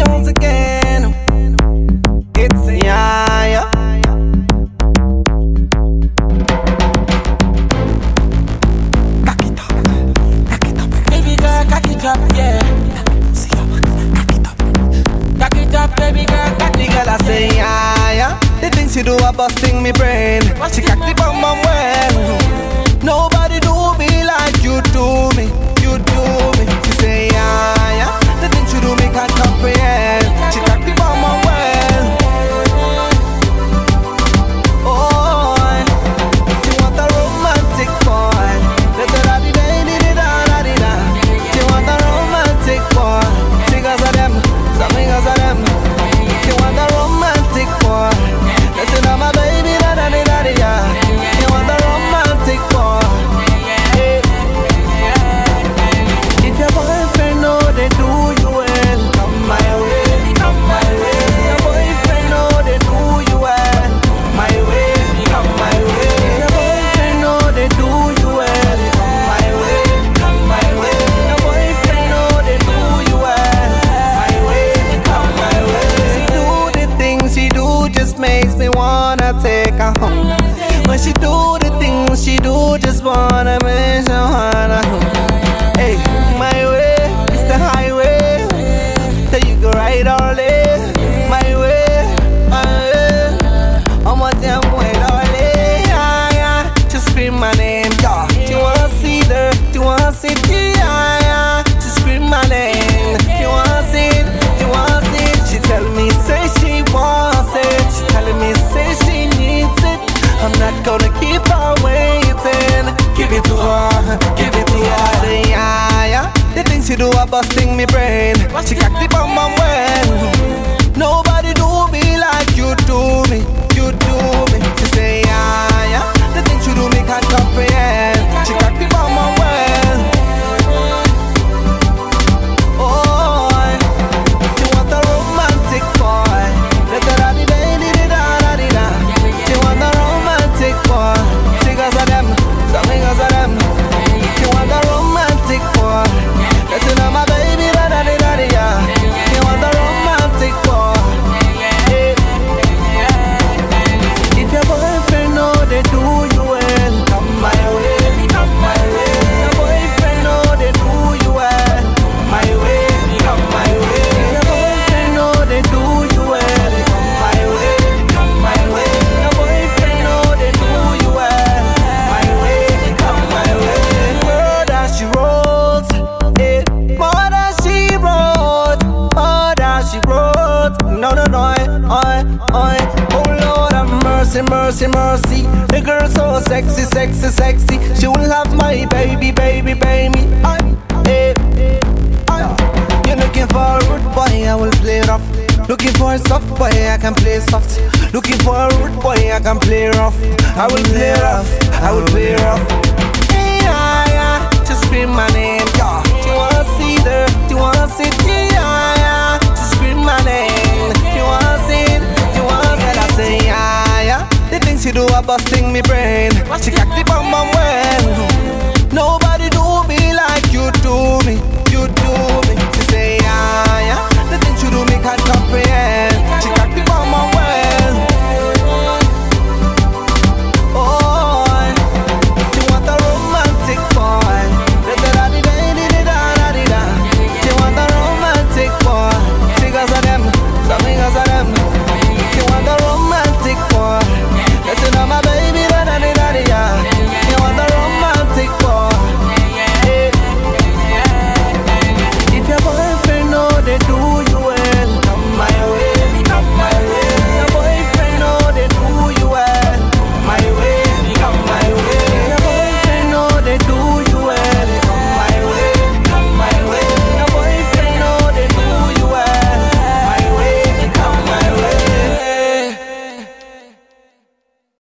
once again. It's yeah. Cock it up, baby girl, cock it up, yeah. Cock it up, baby girl, cock it up. The girl I say yeah. The things she do are busting me brain. She cock the bum bum well. Nobody do me like you do me. You do me. She say yeah. The things you do me can't comprehend. She cock the bum bum well. Oh, she want a romantic boy. She want a romantic boy. Because of them, some because of them. She want a romantic boy. Listen to my baby, yeah. She want a romantic boy. If your boyfriend know they do you well, come my way, come my way. Your boyfriend know they do you well, my way, come my way. Your boyfriend know they do you well, come my way, come my way. Your boyfriend know they do you well, my way, come my way. She do the things she do just makes me wanna take her home. When she do the things she do, just wanna make her wanna home. Hey, my way is the highway that you go right all day. My way, I'm a damn way all day. Yeah. Just scream my name, yeah. You wanna see the, you wanna see the, yeah. Just scream my name. You wanna see it, you wanna see it. She tell me, say she wants it. She telling me, say she needs it. I'm not gonna keep her waiting. Give it to her, give it to her. Say yeah. The things you do are busting me brain. She cock the bum bum well. Nobody do me like you do me. You do me. She say yeah. The things you do me can't comprehend. She cock the bum bum well. Oh, she want a romantic boy. She want a romantic boy. She goes of them, some goes of them. She want a romantic boy. Listen to my baby, yeah. She want a romantic boy. If your boyfriend know they do you well, come my way, come my way. Your boyfriend know they do you well, my way, come my way. Your boyfriend know they do you well, come my way, come my way. Your boyfriend know they do you well, my way, come my way. Murder she wrote, murder she wrote, murder she wrote. No, oh Lord have mercy, mercy, mercy. The girl so sexy, sexy, sexy. She will have my baby, baby, baby. You're looking for a rude boy, I will play rough. Looking for a soft boy, I can play soft. Looking for a rude boy, I can play rough. I will play rough, I will play rough. Yeah, just scream my name, yeah. You wanna see the, you wanna see the, yeah. Just scream my name. You wanna see it, you wanna see it. I say yeah. The things you do are busting me brain. She cock the